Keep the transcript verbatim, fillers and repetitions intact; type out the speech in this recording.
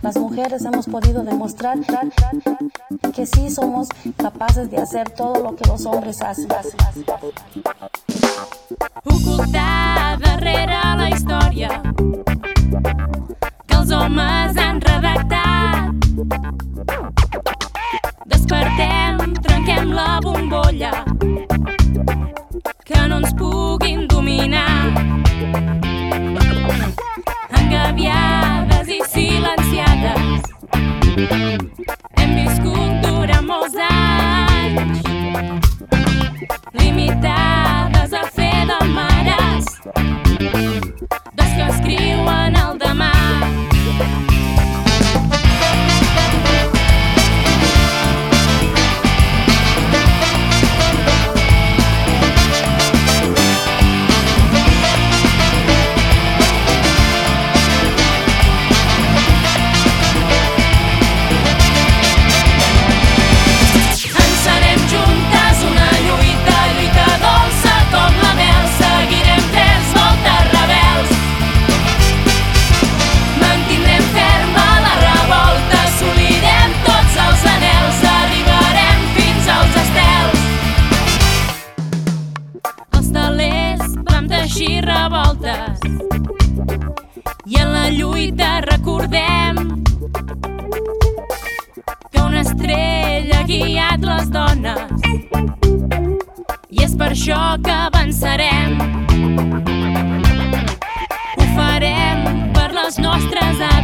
las mujeres hemos podido demostrar que sí somos capaces de hacer todo lo que los hombres hacen. Ocultar darrere la història que els homes han redactat. Despertem, trenquem la bombolla, que no ens puguin dominar. Engabiades i silenciades hem viscut durant molts anys, limitades a fer de mares dels que escriuen el demà. Així revoltes i en la lluita recordem que una estrella ha guiat les dones i és per això que avançarem. Ho farem per les nostres ànimes